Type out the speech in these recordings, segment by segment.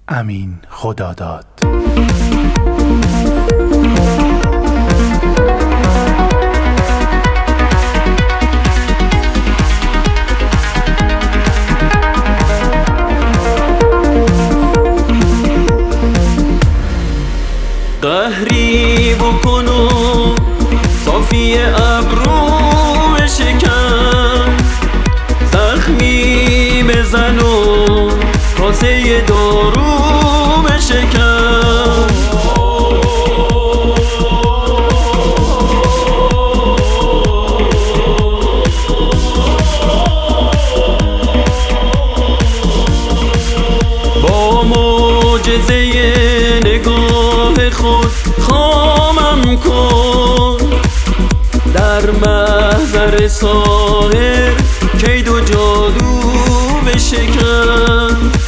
امین خداداد. قهری بکن و صافی ابرو شکن، زخمی بزن و کاسه دارو بشکن. با معجزه نگاه خود خامم کن، در محضر ساحر کید و جادو بشکن.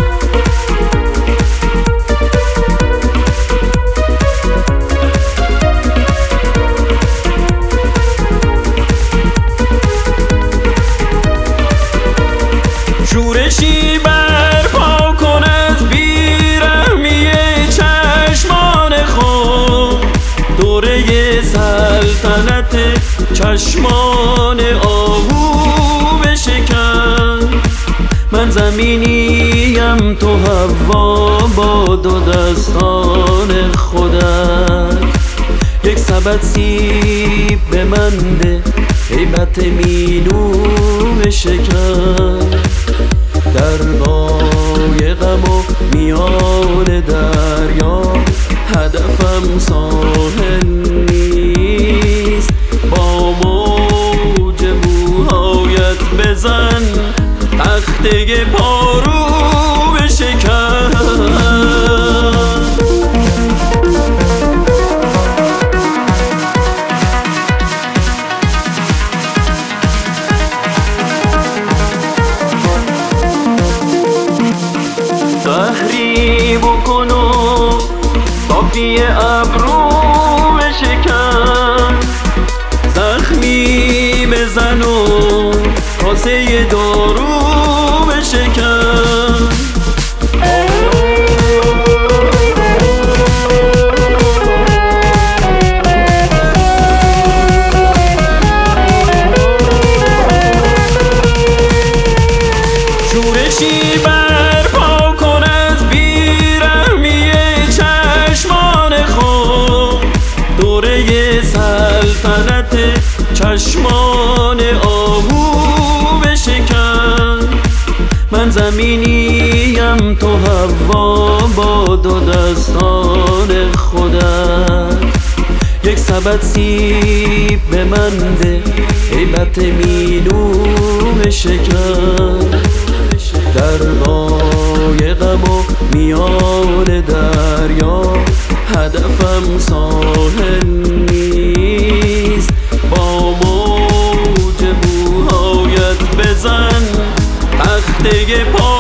شورشی برپا کن از بیرحمی چشمان خود، دوره سلطنت چشمان آهو بشکن. من زمینیم تو هوا با دو دستان خودت، یک سبد سیب به من ده هیبت مینو بشکن. در قایقم و میان دریا هدفم ساحل نیست، با موج موهایت بزن تخته پارو بشکن. قهری بکن و صافی ابرو بشکن، زخمی بزن و کاسه دارو بشکن. شورشی برپا کن از بیرحمی چشمان خود، دوره سلطنت چشمان آهو بشکن. من زمینیم تو هوا با دو دستان خودت، یک سبد سیب به من ده هیبت مینو بشکن. در قایقم و میان دریا هدفم ساحل نیست، با موج موهایت بزن تخته